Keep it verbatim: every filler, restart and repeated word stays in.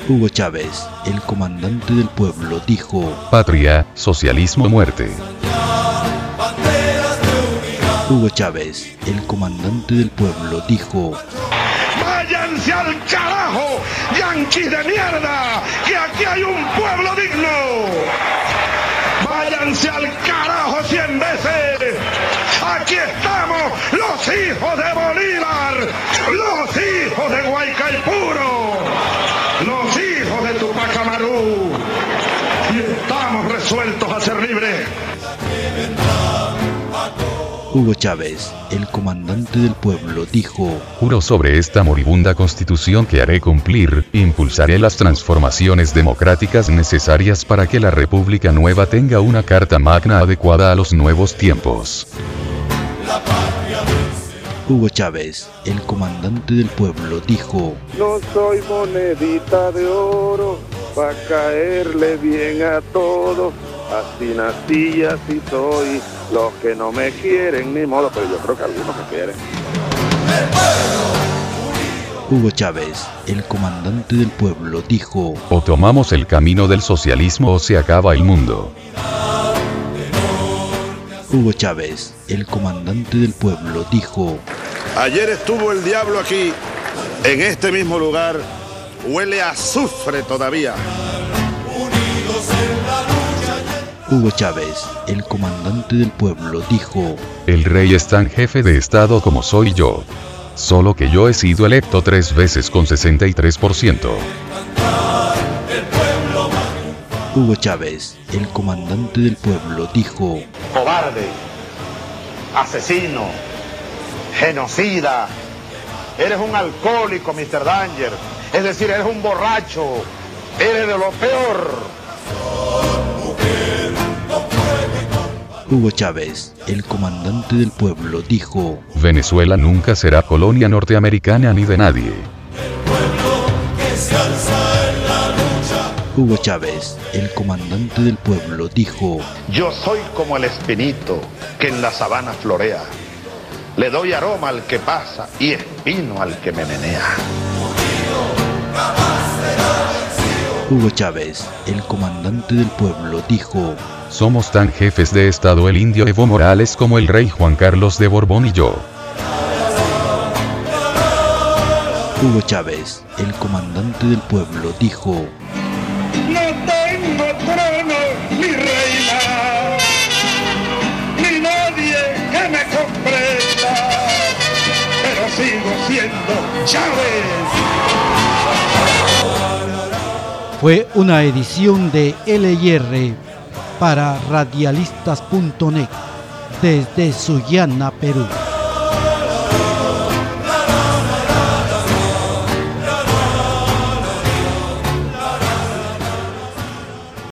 Hugo Chávez, el comandante del pueblo, dijo: Patria, socialismo, muerte. Hugo Chávez, el comandante del pueblo, dijo: ¡Váyanse al carajo, yanquis de mierda! ¡Que aquí hay un pueblo digno! ¡Váyanse al carajo cien veces! ¡Aquí estamos, los hijos de Bolívar! ¡Los hijos de Guaycaipuro! ¡Los hijos de Tupac Amaru! ¡Y estamos resueltos a ser libres! Hugo Chávez, el comandante del pueblo, dijo: Juro sobre esta moribunda constitución que haré cumplir, impulsaré las transformaciones democráticas necesarias para que la República Nueva tenga una carta magna adecuada a los nuevos tiempos. Hugo Chávez, el comandante del pueblo, dijo: No soy monedita de oro, pa' caerle bien a todos. Así nací y así soy. Los que no me quieren ni modo, pero yo creo que algunos me quieren. Hugo Chávez, el comandante del pueblo, dijo: O tomamos el camino del socialismo o se acaba el mundo. Hugo Chávez, el comandante del pueblo, dijo: Ayer estuvo el diablo aquí, en este mismo lugar, huele a azufre todavía. Hugo Chávez, el comandante del pueblo, dijo: El rey es tan jefe de estado como soy yo. Solo que yo he sido electo tres veces con sesenta y tres por ciento. Hugo Chávez, el comandante del pueblo, dijo: Cobarde, asesino, genocida, eres un alcohólico, mister Danger, es decir, eres un borracho, eres de lo peor. Hugo Chávez, el comandante del pueblo, dijo: Venezuela nunca será colonia norteamericana ni de nadie. Hugo Chávez, el comandante del pueblo, dijo: Yo soy como el espinito que en la sabana florea. Le doy aroma al que pasa y espino al que me menea. Hugo Chávez, el comandante del pueblo, dijo: Somos tan jefes de estado el indio Evo Morales como el rey Juan Carlos de Borbón y yo. Hugo Chávez, el comandante del pueblo, dijo: No tengo trono ni reina, ni nadie que me comprenda, pero sigo siendo Chávez. Fue una edición de L y R para radialistas punto net desde Sullana, Perú.